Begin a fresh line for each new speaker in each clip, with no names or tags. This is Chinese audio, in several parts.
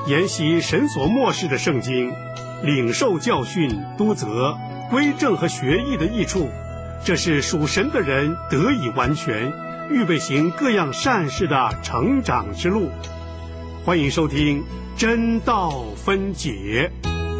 研习神所默示的圣经，领受教训、督责、归正和学艺的益处，这是属神的人得以完全，预备行各样善事的成长之路。欢迎收听真道分解。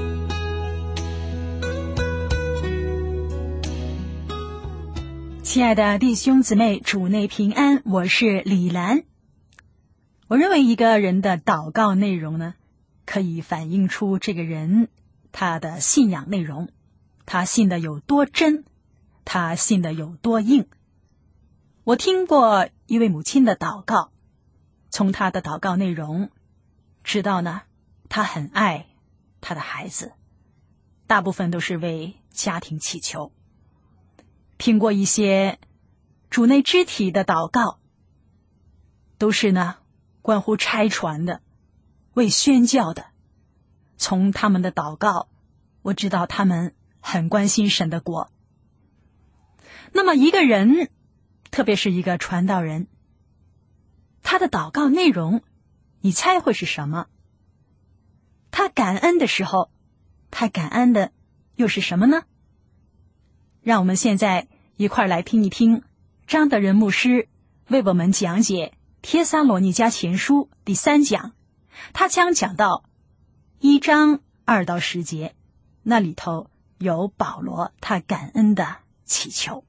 亲爱的弟兄姊妹，主内平安，我是李兰。我认为一个人的祷告内容呢，可以反映出这个人他的信仰内容，他信的有多真，他信的有多硬。我听过一位母亲的祷告，从她的祷告内容知道呢，她很爱她的孩子，大部分都是为家庭祈求。听过一些主内肢体的祷告，都是呢关乎差传的，为宣教的。从他们的祷告，我知道他们很关心神的国。那么一个人，特别是一个传道人，他的祷告内容，你猜会是什么？他感恩的时候，他感恩的又是什么呢？让我们现在一块来听一听张德仁牧师为我们讲解帖撒罗尼迦前书第3讲，他将讲到1章2到10节，那里头有保罗他感恩的祈求。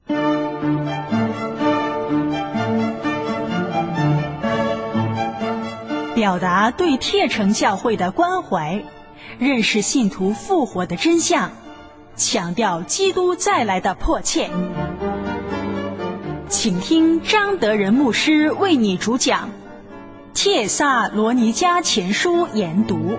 表达对帖城教会的关怀，认识信徒复活的真相，强调基督再来的迫切。请听张德仁牧师为你主讲《帖撒罗尼迦前书》研读。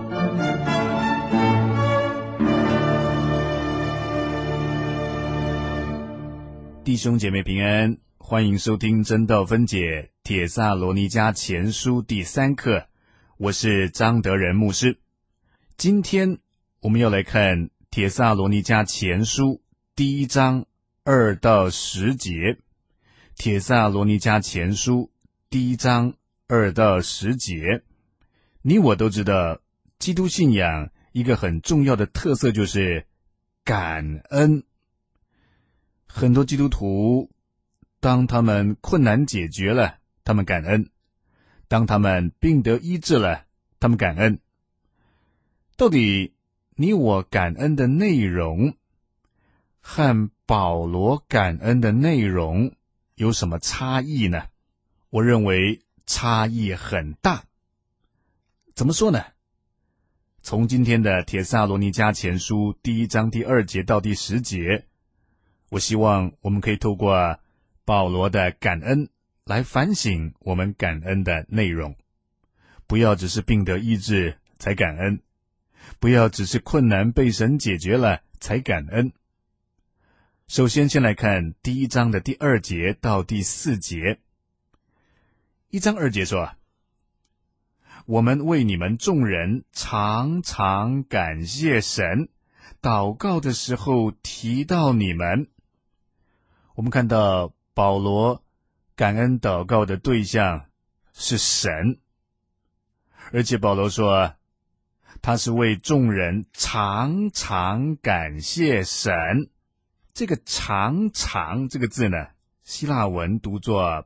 弟兄姐妹平安，欢迎收听真道分解帖撒罗尼迦前书第3课，我是张德仁牧师。今天我们要来看帖撒罗尼迦前书第1章2到10节。帖撒罗尼迦前书第1章2到10节，你我都知道，基督信仰一个很重要的特色就是感恩。很多基督徒，当他们困难解决了，他们感恩；当他们病得医治了，他们感恩。到底你我感恩的内容和保罗感恩的内容有什么差异呢？我认为差异很大。怎么说呢？从今天的帖撒罗尼迦前书第1章第2节到第10节，我希望我们可以透过保罗的感恩来反省我们感恩的内容。不要只是病得医治才感恩，不要只是困难被神解决了才感恩。首先来看第1章的第2节到第4节。1章2节说，我们为你们众人常常感谢神，祷告的时候提到你们。我们看到保罗感恩祷告的对象是神，而且保罗说他是为众人常常感谢神。这个常常这个字呢，希腊文读作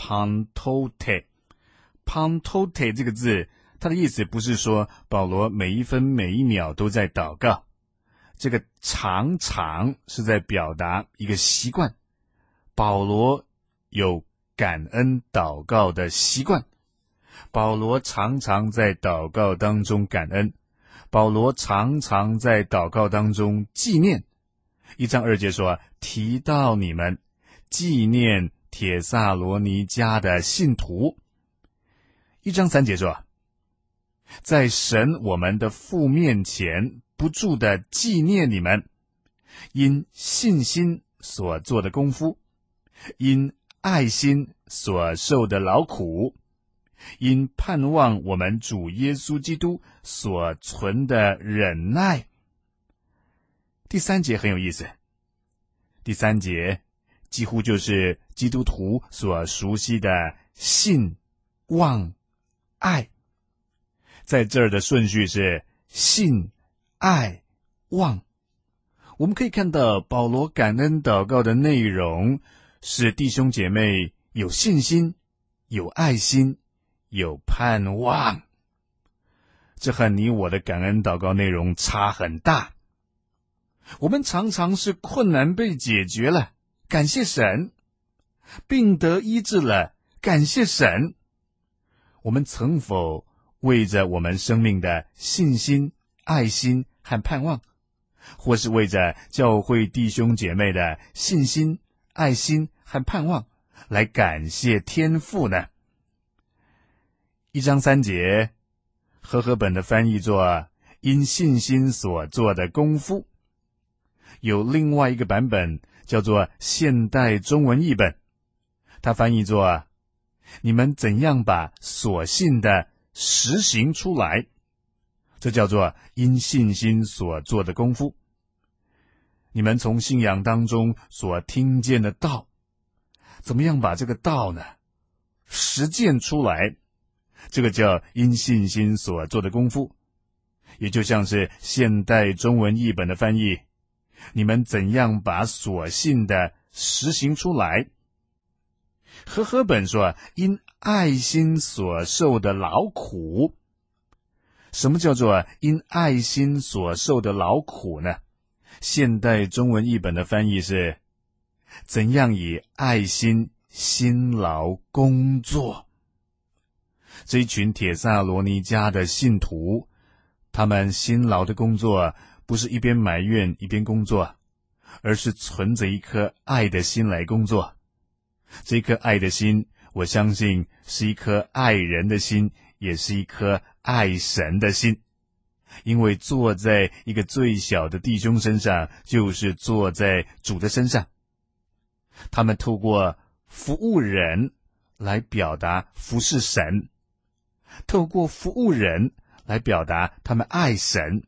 pantote。 pantote 这个字，它的意思不是说保罗每一分每一秒都在祷告，这个常常是在表达一个习惯。保罗有感恩祷告的习惯，保罗常常在祷告当中感恩，保罗常常在祷告当中纪念。1章2节说，提到你们，纪念帖撒罗尼迦的信徒。1章3节说，在神我们的父面前不住的纪念你们，因信心所做的功夫，因爱心所受的劳苦，因盼望我们主耶稣基督所存的忍耐。第3节很有意思，第3节几乎就是基督徒所熟悉的信、望、爱。 在这儿的顺序是信、爱、望。我们可以看到保罗感恩祷告的内容是弟兄姐妹有信心、有爱心、有盼望。这和你我的感恩祷告内容差很大。我们常常是困难被解决了，感谢神；病得医治了，感谢神。我们曾否为着我们生命的信心、爱心和盼望，或是为着教会弟兄姐妹的信心、爱心和盼望来感谢天父呢？1章3节，和合本的翻译作因信心所做的功夫。有另外一个版本叫做现代中文译本，它翻译作你们怎样把所信的实行出来，这叫做因信心所做的功夫。你们从信仰当中所听见的道，怎么样把这个道呢实践出来，这个叫因信心所做的功夫。也就像是现代中文译本的翻译，你们怎样把所信的实行出来。和合本说因爱心所受的劳苦。什么叫做因爱心所受的劳苦呢？现代中文译本的翻译是怎样以爱心辛劳工作。这一群帖撒罗尼迦的信徒，他们辛劳的工作不是一边埋怨一边工作，而是存着一颗爱的心来工作。这颗爱的心，我相信是一颗爱人的心，也是一颗爱神的心。因为坐在一个最小的弟兄身上，就是坐在主的身上。他们透过服务人来表达服侍神，透过服务人来表达他们爱神。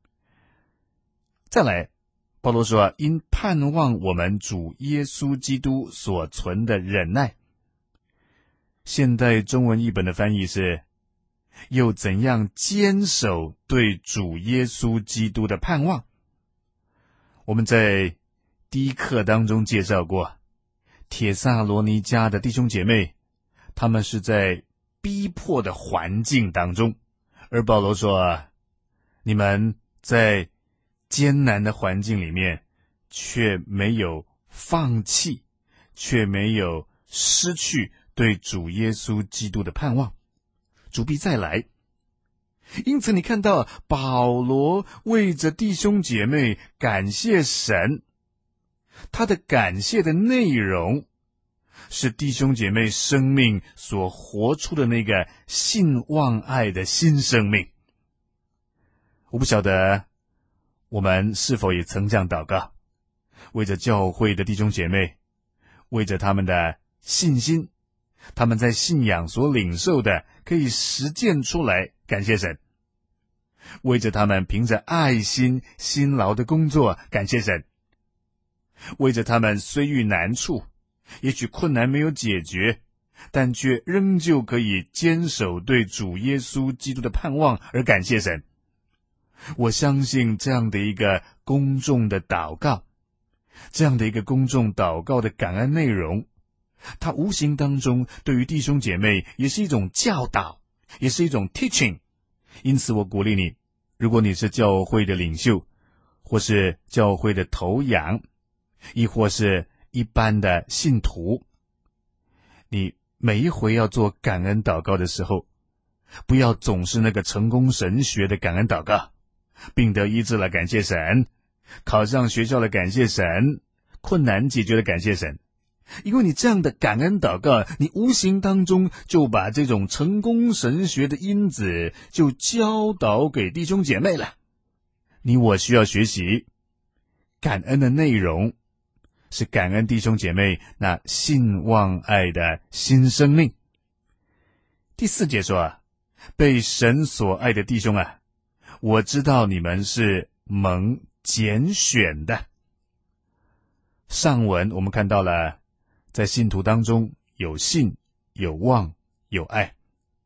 再来，保罗说因盼望我们主耶稣基督所存的忍耐。现代中文译本的翻译是又怎样坚守对主耶稣基督的盼望。我们在第一课当中介绍过，帖撒罗尼迦的弟兄姐妹，他们是在逼迫的环境当中，而保罗说你们在艰难的环境里面却没有放弃，却没有失去对主耶稣基督的盼望，主必再来。因此你看到保罗为着弟兄姐妹感谢神，他的感谢的内容是弟兄姐妹生命所活出的那个信望爱的新生命。我不晓得我们是否也曾这样祷告，为着教会的弟兄姐妹，为着他们的信心，他们在信仰所领受的可以实践出来，感谢神；为着他们凭着爱心辛劳的工作，感谢神；为着他们虽遇难处，也许困难没有解决，但却仍旧可以坚守对主耶稣基督的盼望而感谢神。我相信这样的一个公众的祷告，这样的一个公众祷告的感恩内容，它无形当中对于弟兄姐妹也是一种教导，也是一种 teaching。 因此我鼓励你，如果你是教会的领袖，或是教会的头羊，亦或是一般的信徒，你每一回要做感恩祷告的时候，不要总是那个成功神学的感恩祷告，病得医治了感谢神，考上学校了感谢神，困难解决了感谢神。因为你这样的感恩祷告，你无形当中就把这种成功神学的因子就教导给弟兄姐妹了。你我需要学习感恩的内容，是感恩弟兄姐妹那信望爱的新生命。第4节说，被神所爱的弟兄啊，我知道你们是蒙拣选的。上文我们看到了，在信徒当中有信、有望、有爱，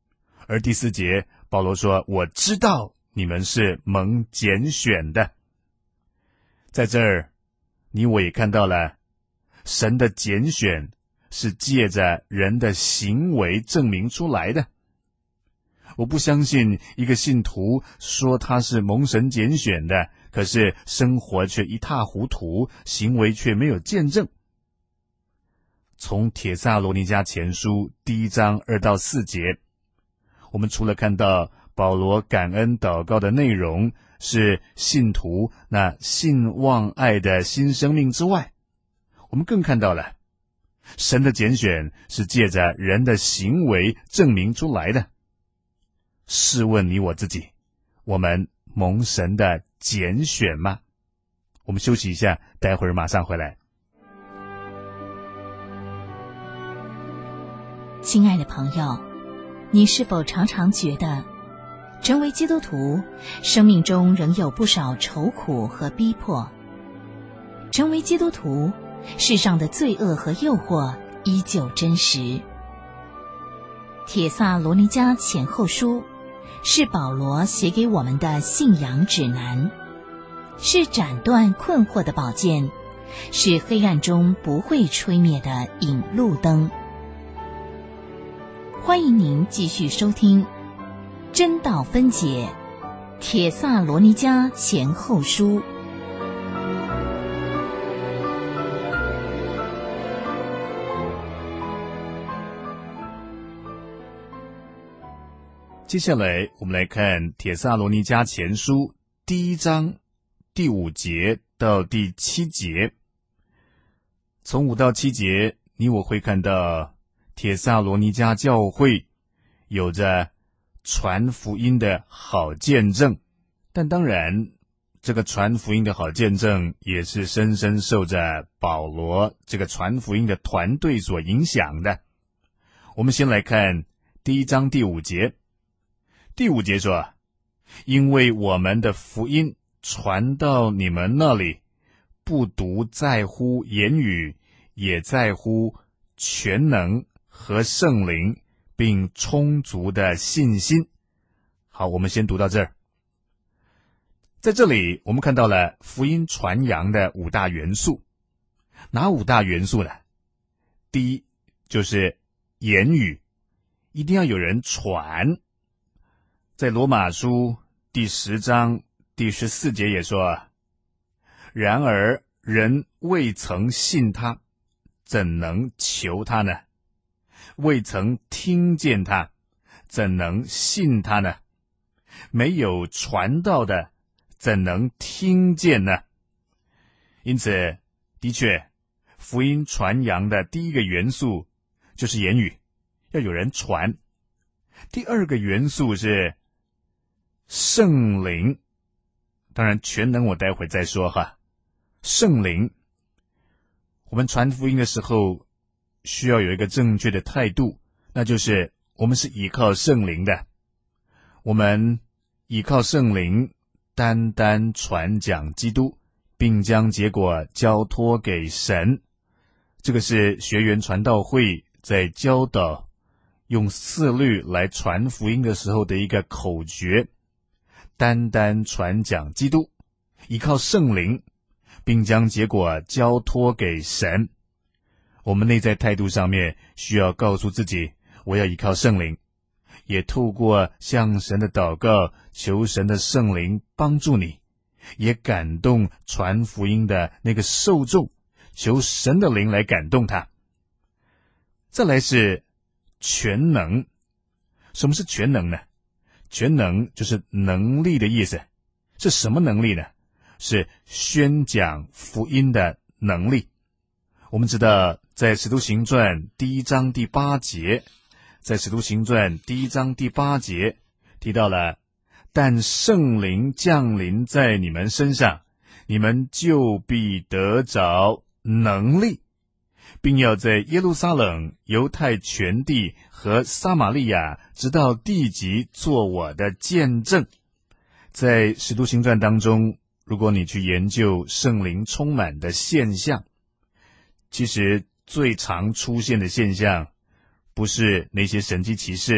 而第4节保罗说，我知道你们是蒙拣选的。在这儿你我也看到了神的拣选是借着人的行为证明出来的。我不相信一个信徒说他是蒙神拣选的，可是生活却一塌糊涂，行为却没有见证。从帖撒罗尼迦前书1章2到4节，我们除了看到保罗感恩祷告的内容是信徒那信望爱的新生命之外，我们更看到了神的拣选是借着人的行为证明出来的。试问你我自己，我们蒙神的拣选吗？我们休息一下，待会儿马上回来。
亲爱的朋友，你是否常常觉得成为基督徒，生命中仍有不少愁苦和逼迫？成为基督徒，世上的罪恶和诱惑依旧真实。帖撒罗尼迦前后书是保罗写给我们的信仰指南，是斩断困惑的宝剑，是黑暗中不会吹灭的引路灯。欢迎您继续收听真道分解帖撒罗尼迦前后书。
接下来我们来看帖撒罗尼迦前书1章第5节到第7节。从5到7节，你我会看到帖撒罗尼迦教会有着传福音的好见证，但当然这个传福音的好见证也是深深受着保罗这个传福音的团队所影响的。我们先来看1章第5节。第5节说，因为我们的福音传到你们那里，不独在乎言语，也在乎全能和圣灵，并充足的信心。好，我们先读到这儿。在这里我们看到了福音传扬的5大元素。哪5大元素呢？第一就是言语，一定要有人传。在罗马书第10章第14节也说，然而人未曾信他，怎能求他呢？未曾听见他，怎能信他呢？没有传道的，怎能听见呢？因此，的确，福音传扬的第一个元素就是言语，要有人传。第二个元素是圣灵，当然全能我待会再说哈。圣灵，我们传福音的时候需要有一个正确的态度，那就是我们是依靠圣灵的。我们依靠圣灵，单单传讲基督，并将结果交托给神。这个是学园传道会在教导用4律来传福音的时候的一个口诀，单单传讲基督，依靠圣灵，并将结果交托给神。我们内在态度上面需要告诉自己，我要依靠圣灵，也透过向神的祷告，求神的圣灵帮助你，也感动传福音的那个受众，求神的灵来感动他。再来是全能。什么是全能呢？全能就是能力的意思。是什么能力呢？是宣讲福音的能力。我们知道在使徒行传1章第8节，在使徒行传1章第8节提到了，但圣灵降临在你们身上，你们就必得着能力，并要在耶路撒冷、犹太全地和撒玛利亚直到地极做我的见证。在使徒行传当中，如果你去研究圣灵充满的现象，其实最常出现的现象不是那些神迹奇事，或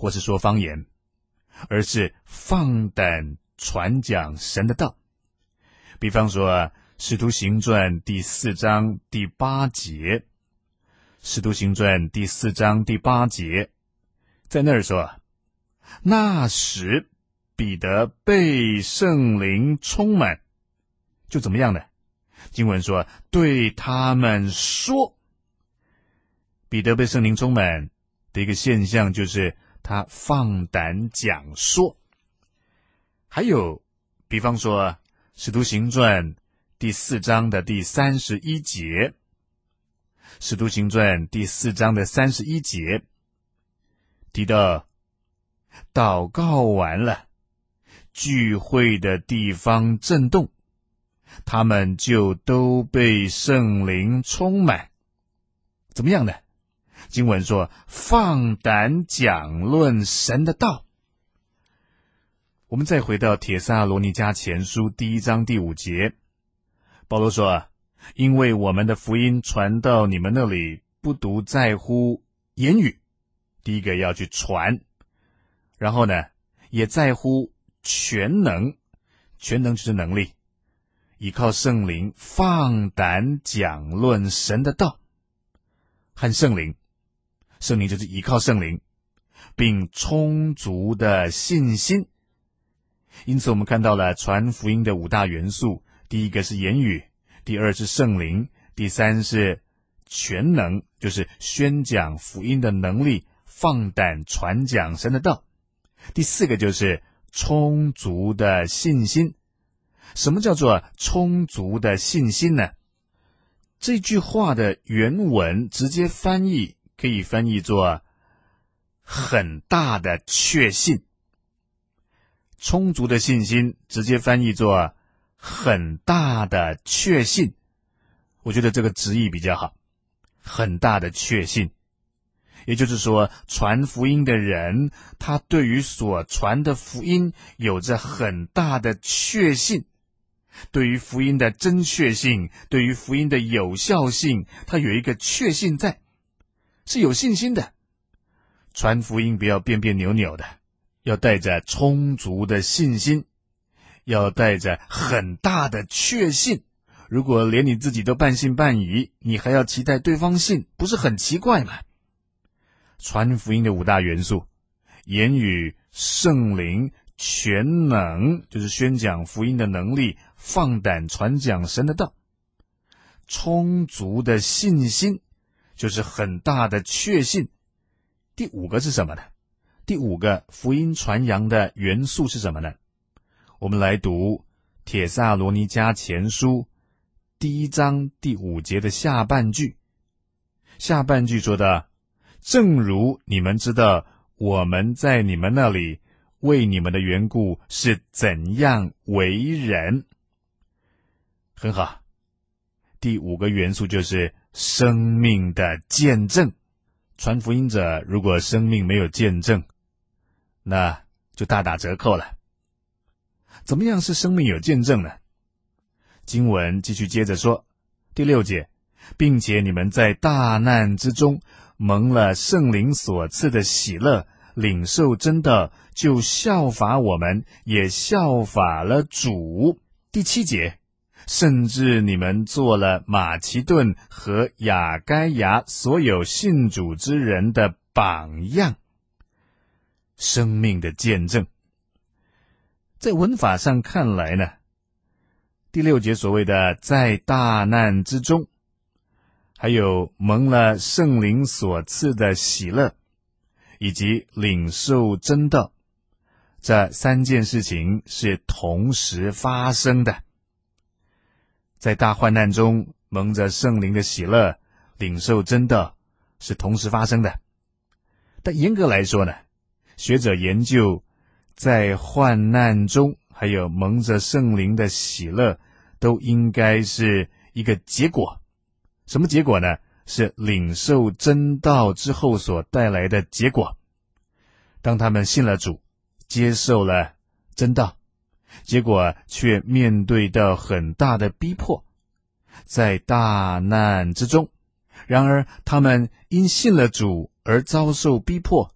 或是说方言，而是放胆传讲神的道。比方说使徒行传第4章第8节，使徒行传第4章第8节，在那儿说，那时彼得被圣灵充满，就怎么样呢？经文说对他们说，彼得被圣灵充满的一个现象就是他放胆讲说。还有比方说使徒行传第4章的第31节，使徒行传第4章的31节提到，祷告完了，聚会的地方震动，他们就都被圣灵充满。怎么样呢？经文说放胆讲论神的道。我们再回到帖撒罗尼迦前书第1章第5节，保罗说，因为我们的福音传到你们那里，不独在乎言语，第一个要去传，然后呢也在乎全能，全能就是能力，依靠圣灵放胆讲论神的道。和圣灵就是依靠圣灵，并充足的信心。因此我们看到了传福音的5大元素，第一个是言语，第二是圣灵，第三是全能，就是宣讲福音的能力，放胆传讲神的道。第4个就是充足的信心。什么叫做充足的信心呢？这句话的原文直接翻译可以翻译作很大的确信。充足的信心直接翻译作很大的确信，我觉得这个直译比较好，很大的确信。也就是说，传福音的人，他对于所传的福音有着很大的确信，对于福音的真确性，对于福音的有效性，他有一个确信在，是有信心的。传福音不要别别扭扭的，要带着充足的信心，要带着很大的确信。如果连你自己都半信半疑，你还要期待对方信，不是很奇怪吗？传福音的5大元素，言语、圣灵、全能，就是宣讲福音的能力，放胆传讲神的道。充足的信心，就是很大的确信。第5个是什么呢？第5个福音传扬的元素是什么呢？我们来读帖撒罗尼迦前书第1章第5节的下半句。下半句说的，正如你们知道我们在你们那里为你们的缘故是怎样为人。很好，第5个元素就是生命的见证。传福音者如果生命没有见证，那就大打折扣了。怎么样是生命有见证呢？经文继续接着说，第6节，并且你们在大难之中蒙了圣灵所赐的喜乐，领受真道，就效法我们，也效法了主。第7节，甚至你们做了马其顿和亚该亚所有信主之人的榜样。生命的见证，在文法上看来呢，第6节所谓的在大难之中，还有蒙了圣灵所赐的喜乐，以及领受真道，这3件事情是同时发生的。在大患难中蒙着圣灵的喜乐，领受真道是同时发生的。但严格来说呢，学者研究在患难中还有蒙着圣灵的喜乐都应该是一个结果。什么结果呢？是领受真道之后所带来的结果。当他们信了主，接受了真道，结果却面对到很大的逼迫，在大难之中，然而他们因信了主而遭受逼迫，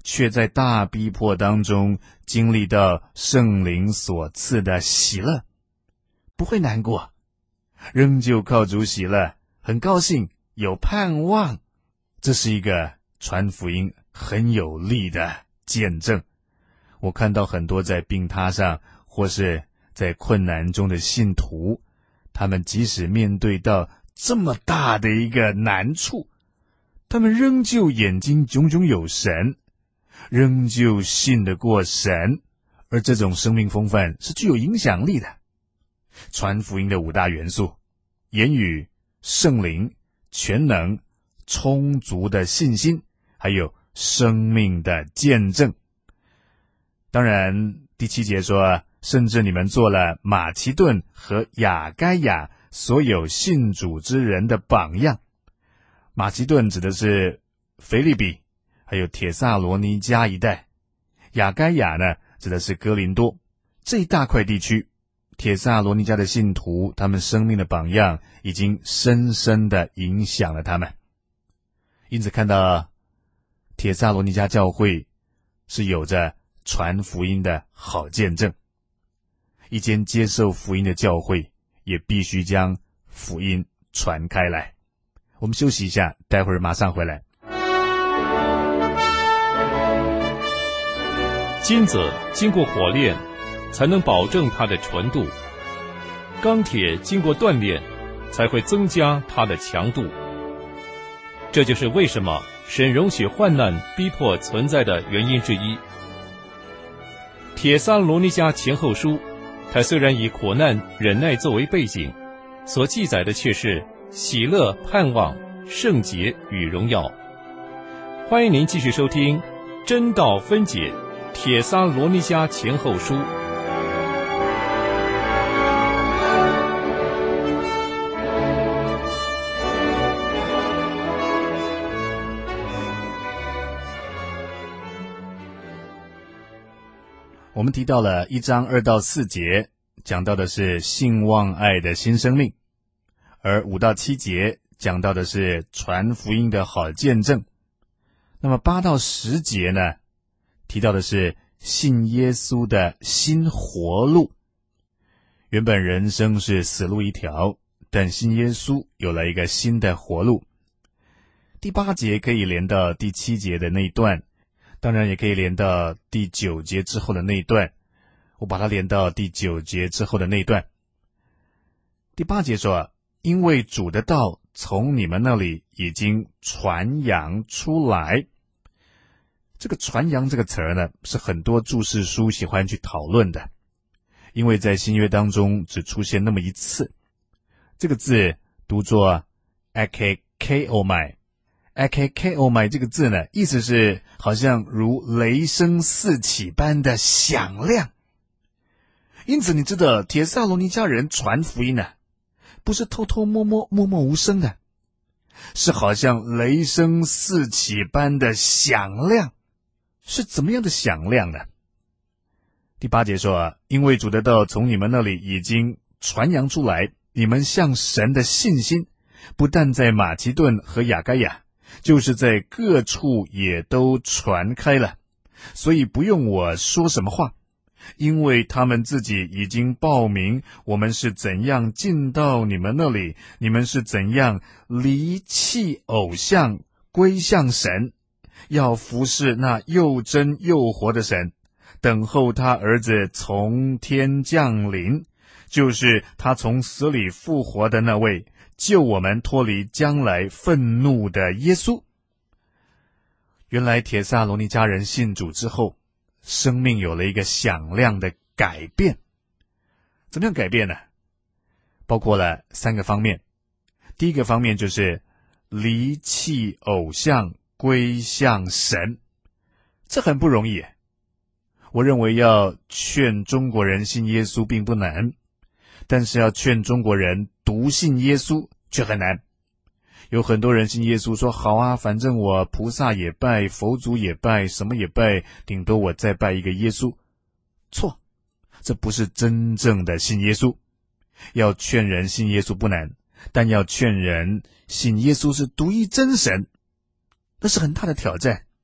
却在大逼迫当中经历到圣灵所赐的喜乐，不会难过，仍旧靠主喜乐，很高兴，有盼望。这是一个传福音很有力的见证。我看到很多在病榻上或是在困难中的信徒，他们即使面对到这么大的一个难处，他们仍旧眼睛炯炯有神，仍旧信得过神，而这种生命风范是具有影响力的。传福音的5大元素：言语、圣灵、全能、充足的信心，还有生命的见证。当然第7节说，甚至你们做了马其顿和亚该亚所有信主之人的榜样。马其顿指的是腓立比还有帖撒罗尼迦一带，亚该亚呢指的是哥林多。这一大块地区，帖撒罗尼迦的信徒，他们生命的榜样已经深深地影响了他们。因此看到帖撒罗尼迦教会是有着传福音的好见证。一间接受福音的教会也必须将福音传开来。我们休息一下，待会儿马上回来。
金子经过火炼才能保证它的纯度，钢铁经过锻炼才会增加它的强度。这就是为什么神容许患难逼迫存在的原因之一。帖撒罗尼迦前后书，它虽然以苦难忍耐作为背景，所记载的却是喜乐、盼望、圣洁与荣耀。欢迎您继续收听真道分解帖撒罗尼迦前后书。
我们提到了1章2到4节，讲到的是信望爱的新生命，而5到7节讲到的是传福音的好见证。那么8到10节呢，提到的是信耶稣的新活路。原本人生是死路一条，但信耶稣有了一个新的活路。第8节可以连到第7节的那一段，当然也可以连到第9节之后的那一段，我把它连到第9节之后的那一段。第8节说，因为主的道从你们那里已经传扬出来。这个传扬这个词呢，是很多注释书喜欢去讨论的，因为在新约当中只出现那么一次。这个字读作 akakeomai。akakeomai 这个字呢，意思是好像如雷声四起般的响亮。因此你知道帖撒罗尼迦人传福音呢，不是偷偷摸摸默默无声的，是好像雷声四起般的响亮。是怎么样的响亮呢？第8节说，因为主的道从你们那里已经传扬出来，你们向神的信心不但在马其顿和亚该亚，就是在各处也都传开了，所以不用我说什么话，因为他们自己已经报明我们是怎样进到你们那里，你们是怎样离弃偶像归向神，要服侍那又真又活的神，等候他儿子从天降临，就是他从死里复活的那位，救我们脱离将来愤怒的耶稣。原来帖撒罗尼迦人信主之后，生命有了一个响亮的改变。怎么样改变呢？包括了3个方面。第一个方面就是离弃偶像归向神。这很不容易。我认为要劝中国人信耶稣并不难，但是要劝中国人笃信耶稣却很难。有很多人信耶稣说，好啊，反正我菩萨也拜，佛祖也拜，什么也拜，顶多我再拜一个耶稣。错，这不是真正的信耶稣。要劝人信耶稣不难，但要劝人信耶稣是独一真神，那是很大的挑战。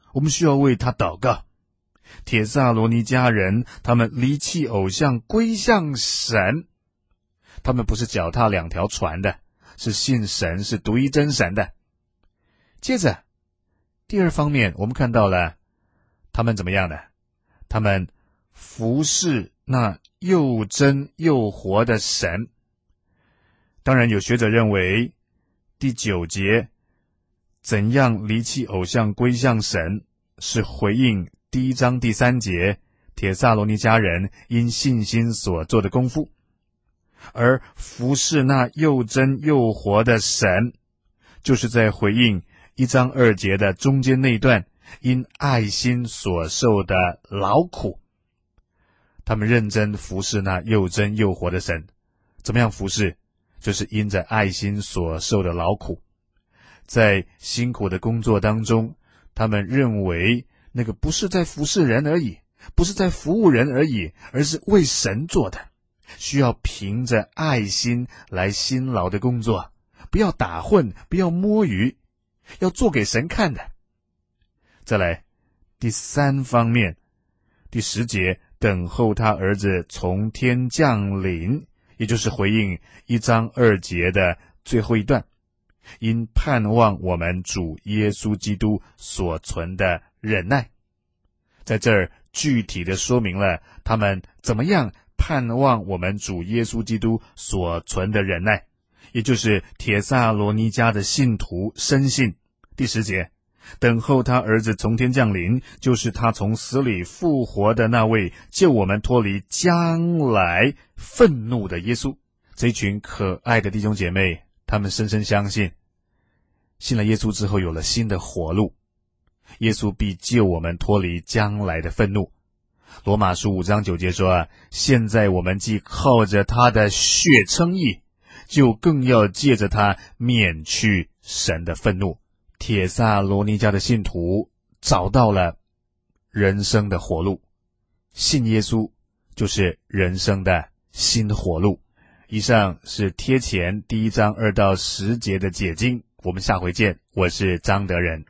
我们需要为他祷告。帖撒罗尼迦人，他们离弃偶像，归向神。他们不是脚踏两条船的，是信神，是独一真神的。接着，第二方面，我们看到了他们怎么样呢？他们服侍那又真又活的神。当然，有学者认为，第9节怎样离弃偶像归向神，是回应第1章第3节帖撒罗尼迦人因信心所做的功夫，而服侍那又真又活的神，就是在回应1章2节的中间那段因爱心所受的劳苦。他们认真服侍那又真又活的神。怎么样服侍？就是因着爱心所受的劳苦。在辛苦的工作当中，他们认为那个不是在服侍人而已，不是在服务人而已，而是为神做的，需要凭着爱心来辛劳的工作，不要打混，不要摸鱼，要做给神看的。再来，第3方面，第10节，等候他儿子从天降临，也就是回应1章2节的最后一段，因盼望我们主耶稣基督所存的忍耐。在这儿具体的说明了他们怎么样盼望我们主耶稣基督所存的忍耐，也就是帖撒罗尼迦的信徒深信。第10节，等候他儿子从天降临，就是他从死里复活的那位救我们脱离将来愤怒的耶稣。这一群可爱的弟兄姐妹，他们深深相信，信了耶稣之后有了新的活路，耶稣必救我们脱离将来的愤怒。罗马书5章9节说，现在我们既靠着他的血称义，就更要借着他免去神的愤怒。帖撒罗尼迦的信徒找到了人生的活路，信耶稣就是人生的新活路。以上是贴前第1章2到10节的解经，我们下回见。我是张德仁。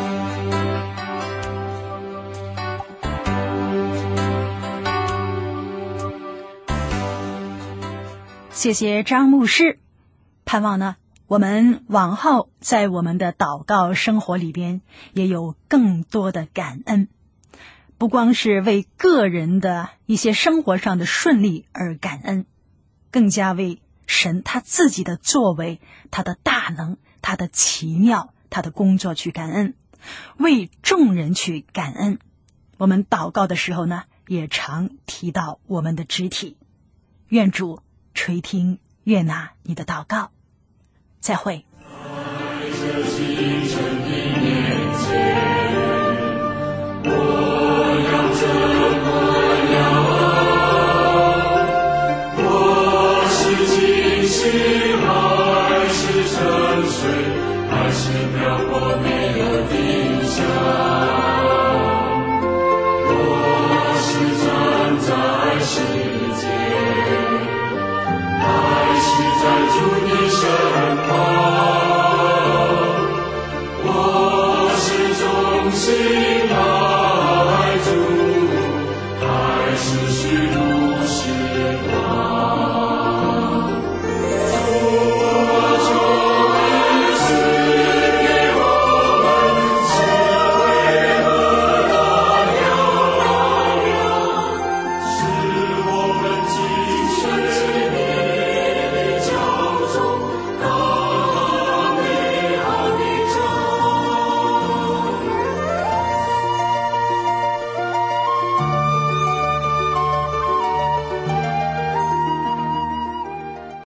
谢谢张牧师。盼望呢，我们往后在我们的祷告生活里边也有更多的感恩，不光是为个人的一些生活上的顺利而感恩，更加为神他自己的作为，他的大能，他的奇妙，他的工作去感恩，为众人去感恩。我们祷告的时候呢，也常提到我们的肢体。愿主垂听悦纳你的祷告。再会。
心爱主，还是虚度。